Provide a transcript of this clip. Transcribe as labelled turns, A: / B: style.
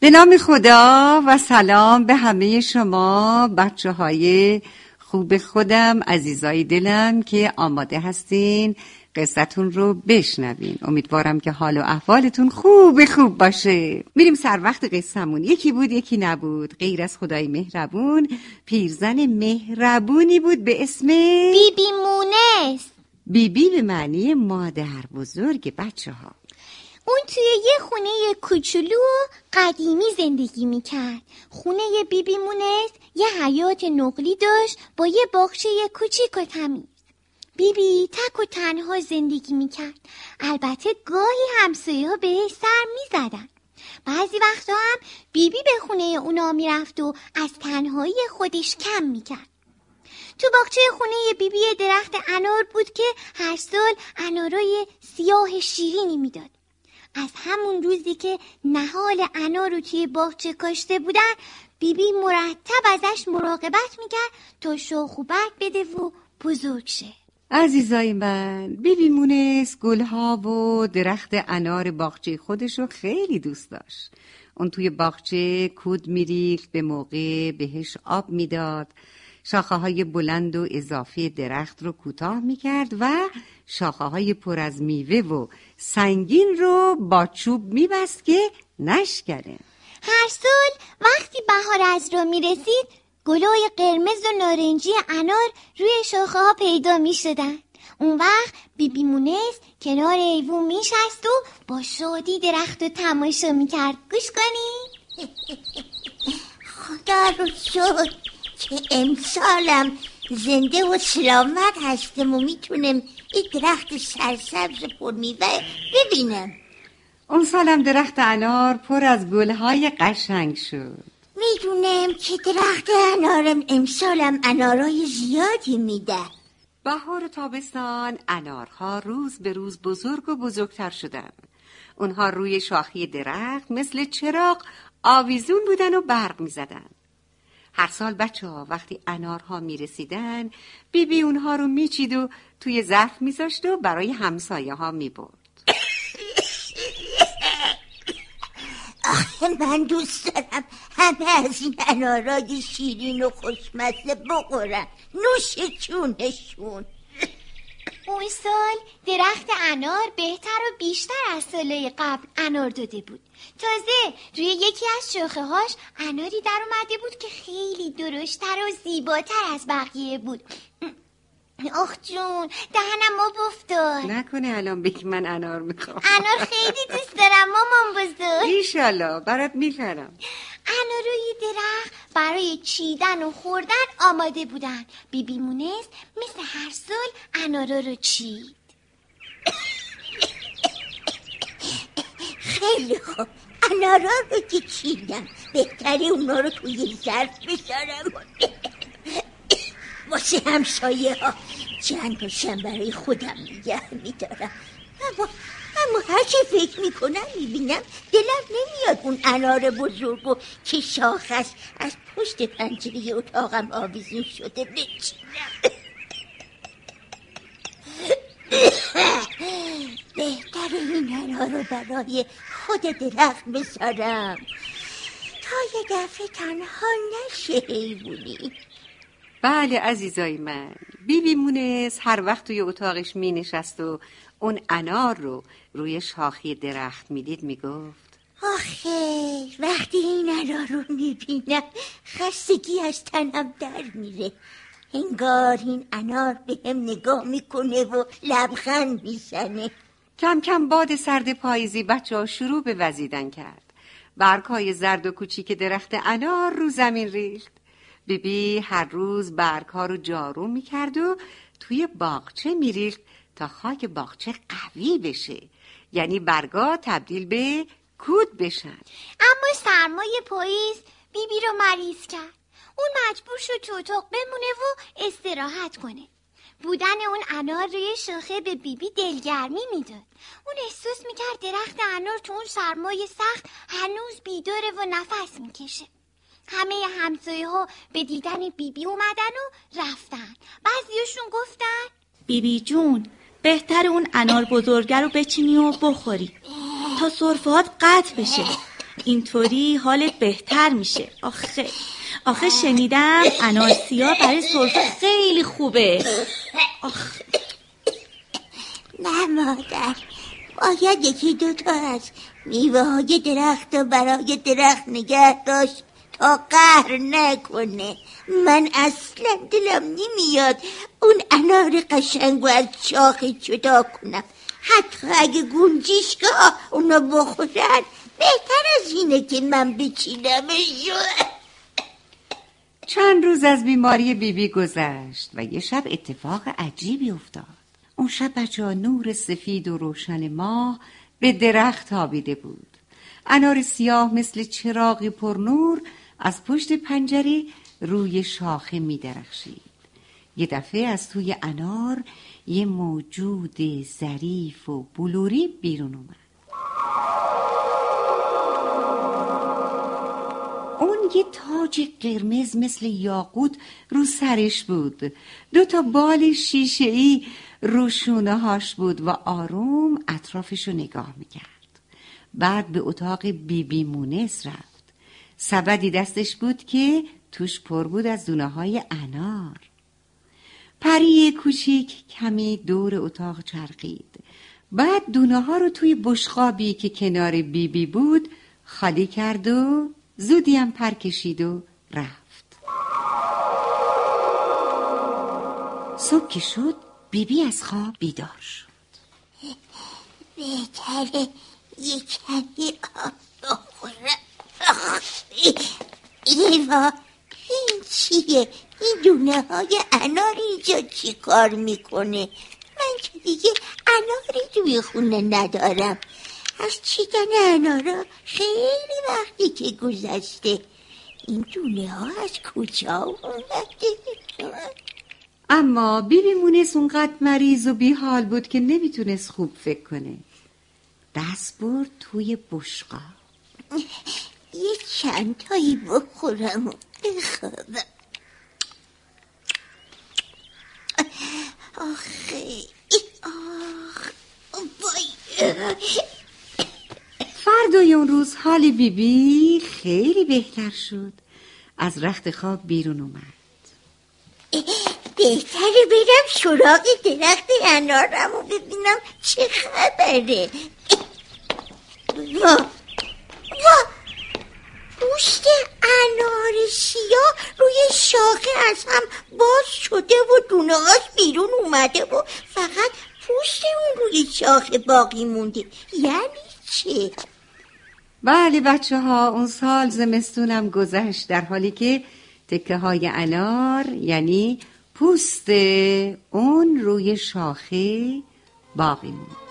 A: به نام خدا و سلام به همه شما بچه های خوب خودم، عزیزای دلم که آماده هستین قصتون رو بشنوین. امیدوارم که حال و احوالتون خوب باشه. میریم سر وقت قصه‌مون. یکی بود یکی نبود، غیر از خدای مهربون پیرزن مهربونی بود به اسم
B: بیبی مونس.
A: بیبی به معنی مادر بزرگ بچه ها.
B: اون توی یه خونه کوچولو و قدیمی زندگی میکرد. خونه بیبی مونس یه حیاط نقلی داشت با یه باغچه کوچیک و تمیز. بیبی تک و تنها زندگی میکرد. البته گاهی همسایه ها بهش سر میزدن. بعضی وقتا هم بیبی به خونه اونا میرفت و از تنهایی خودش کم میکرد. تو باغچه خونه بیبی درخت انار بود که هر سال انارای سیاه شیرینی میداد. از همون روزی که نهال انار رو توی باغچه کاشته بودن، بیبی مرتب ازش مراقبت میکرد تا شاخ و برگ بده و بزرگ شه.
A: عزیزای من، بیبی مونس گلها و درخت انار باغچه خودش رو خیلی دوست داشت. اون توی باغچه کود میریخت، به موقع بهش آب میداد، شاخه های بلند و اضافی درخت رو کوتاه میکرد و شاخه های پر از میوه و سنگین رو با چوب میبست که نشکنه.
B: هر سال وقتی بهار از را میرسید، گلای قرمز و نارنجی انار روی شاخه ها پیدا میشدن. اون وقت بیبی مونس کنار ایوون میشست و با شادی درخت رو تماشا میکرد. گوش کنی؟
C: خدا رو شکر که امسالم زنده و سلامت هستم و میتونم این درخت سرسبز پر میوه ببینم.
A: اون سالم درخت انار پر از گلهای قشنگ شد.
C: میدونم که درخت انارم امسالم انارای زیادی میده.
A: بهار و تابستان انارها روز به روز بزرگ و بزرگتر شدن. اونها روی شاخه درخت مثل چراغ آویزون بودن و برق میزدن. هر سال بچه ها وقتی انارها میرسیدن، بیبی اونها رو میچید و توی ظرف میذاشت و برای همسایه ها میبرد.
C: من دوست دارم همه از این انارای شیرین و خوشمزه بخورن. نوش جونشون.
B: اون سال درخت انار بهتر و بیشتر از سالهای قبل انار داده بود. تازه روی یکی از شاخه هاش اناری در اومده بود که خیلی درشتر و زیباتر از بقیه بود. آخ جون، دهنم آب افتاد.
A: نکنه الان بگی من انار میخوام.
B: انار خیلی دوست دارم مامان بزرگ.
A: ایشالله برات میخرم.
B: انارای درخت برای چیدن و خوردن آماده بودن. بیبی مونس مثل هر سال انارا رو چید.
C: خیلی خوب، انارا رو که چیدم بهتری اونا رو توی ظرف بذارم واسه همسایه ها چند تاشم برای خودم نگه میدارم. اما هر چی فکر میکنم میبینم دلم نمیاد اون انار بزرگو که شاخش از پشت پنجره اتاقم آویزون شده بچینم. بهتر این انار رو برای خود درخت بذارم تا یه دفعه تنها نشه حیوونی.
A: بله عزیزای من، بیبی مونس هر وقت توی اتاقش می نشست و اون انار رو روی شاخه درخت می دید می گفت
C: آخه وقتی این انار رو می بینم خستگی از تنم در میره. انگار این انار به هم نگاه میکنه و لبخند میزنه.
A: کم کم باد سرد پاییزی بچه ها شروع به وزیدن کرد. برگ‌های زرد و کوچیک درخت انار رو زمین ریخت. بیبی هر روز برگ‌ها رو جارو میکرد و توی باغچه میریخت تا خاک باغچه قوی بشه، یعنی برگا تبدیل به کود بشن.
B: اما سرمای پاییز بیبی رو مریض کرد. اون مجبور شد تو اتاق بمونه و استراحت کنه. بودن اون انار روی شاخه به بیبی دلگرمی میداد. اون احساس میکرد درخت انار تو اون سرمای سخت هنوز بیداره و نفس میکشه. همه همسایه ها به دیدن بیبی اومدن و رفتن. بعضیاشون گفتن
D: بیبی جون، بهتر اون انار بزرگه رو بچینی و بخوری تا سرفه‌هات قطع بشه. اینطوری حالت بهتر میشه. آخه شنیدم انار سیاه برای سرفه خیلی خوبه.
C: نه مادر، باید یکی دوتا از میوه های درخت و برای درخت نگه داشت تا قهر نکنه. من اصلا دلم نمیاد اون انار قشنگو از شاخ جدا کنم. حتی اگه گنجشکا اونو بخورن بهتر از اینه که من بچینمش.
A: چند روز از بیماری بیبی گذشت و یه شب اتفاق عجیبی افتاد. اون شب بچه‌ها نور سفید و روشن ماه به درخت تابیده بود. انار سیاه مثل چراغی پرنور از پشت پنجره روی شاخه می درخشید. یه دفعه از توی انار یه موجود ظریف و بلوری بیرون اومد. اون یه تاج قرمز مثل یاقوت رو سرش بود. 2 بال شیشه‌ای رو شونه هاش بود و آروم اطرافشو نگاه میکرد. بعد به اتاق بیبی مونس رفت. سبدی دستش بود که توش پر بود از دونه‌های انار. پری کوچیک کمی دور اتاق چرخید. بعد دونه‌ها رو توی بشقابی که کنار بیبی بود خالی کرد و زودی هم پر کشید و رفت. صبح که شد بیبی از خواب بیدار شد.
C: بهتره یه کمی آب بخورم. ایوا، این چیه؟ این دونه های انار اینجا چی کار میکنه؟ من که دیگه اناری توی خونه ندارم. از چیدن انارا خیلی وقتی که گذشته. این دونه ها از کجا اومده؟
A: اما بیبی مونس اونقدر مریض و بیحال بود که نمیتونست خوب فکر کنه. دست برد توی بشقاب.
C: یه چند تایی بخورم و بخوابم.
A: فردای اون روز حال بیبی خیلی بهتر شد. از رخت خواب بیرون اومد.
C: بهتره برم سراغ درخت انارم و ببینم چه خبره. وا پوست انار سیاه روی شاخه از هم باز شده و دونه‌هاش بیرون اومده و فقط پوست اون روی شاخه باقی مونده. یعنی چه؟
A: بله بچه ها، اون سال زمستونم گذشت در حالی که تکه های انار یعنی پوست اون روی شاخه باقی موند.